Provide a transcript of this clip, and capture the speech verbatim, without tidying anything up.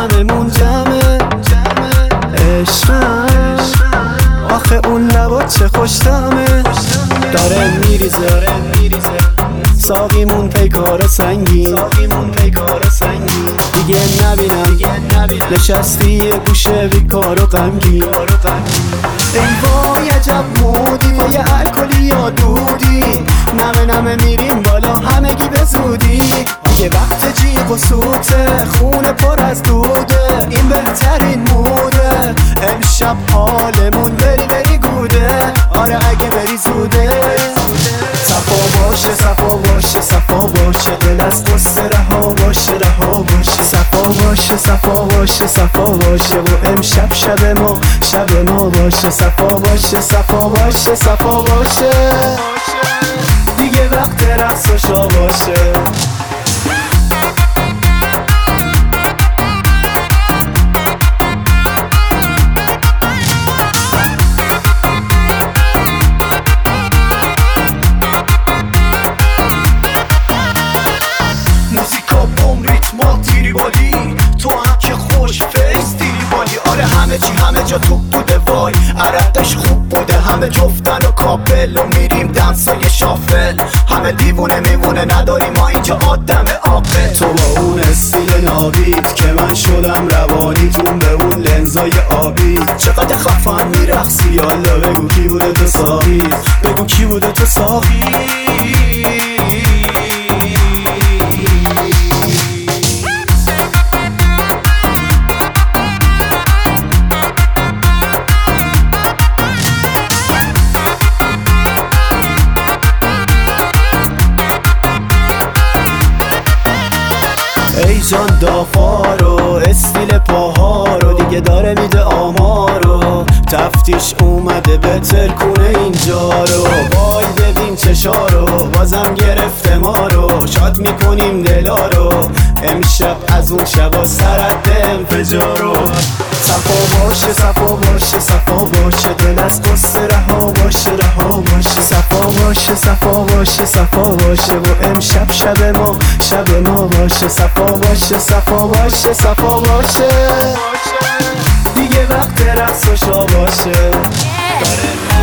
جمعمون جمعه عشقم آخه اون لبات چه خوشتمه داره میریزه ساقیمون پیکار سنگین دیگه نبینم نشستی یه گوشه بیکار و غمگین ای وای عجب مودی تو یه الکلی یا دودی نمه نمه میریم بالا همگی به زودی دیگه وقت جیغ و سوته خونه پر از دوده این بهترین موده امشب حالمون بری بری گوده آره اگه بری زوده صفا باشه صفا باشه صفا باشه دل از قصه رها باشه رها باشه صفا باشه صفا باشه صفا باشه و امشب شب ما شب ما باشه صفا باشه صفا باشه صفا باشه دیگه وقت رقص و شا باشه تو هم که خوش فیس دیری بالی آره همه چی همه جا توپ بوده وای عرقش خوب بوده همه جفتن و کاپل و میریم دنسای شافل همه دیوونه میمونه نداریم ما اینجا آدم عاقل تو با اون استیل نابید که من شدم روانیتون به اون لنزای آبی چقدر خفن میرقصی یالا بگو کی بوده تو ساقی بگو کی بوده تو ساقی ای جان دافارو استیل پاها رو دیگه داره میده آمارو تفتیش اومده به ترکونه اینجا رو وای ببین چشارو بازم گرفته ما رو شاد میکنیم دلا رو امشب از اون شبا سرد انفجارو صفا باشه صفا باشه صفا باشه دل از قصه رها باشه رها باشه صفا باشه صفا باشه صفا باشه و امشب شب ما شب ما باشه صفا باشه صفا باشه صفا باشه دیگه وقت رقص و شا باشه